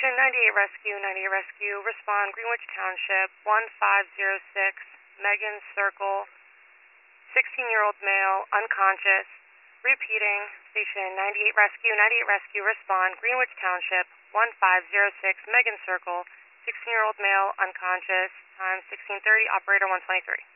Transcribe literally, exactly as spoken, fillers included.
Station ninety-eight Rescue, ninety-eight Rescue, respond Greenwich Township, one five zero six, Megan Circle, sixteen-year-old male, unconscious. Repeating, Station ninety-eight Rescue, ninety-eight Rescue, respond Greenwich Township, one five zero six, Megan Circle, sixteen-year-old male, unconscious, time sixteen thirty, operator one twenty-three.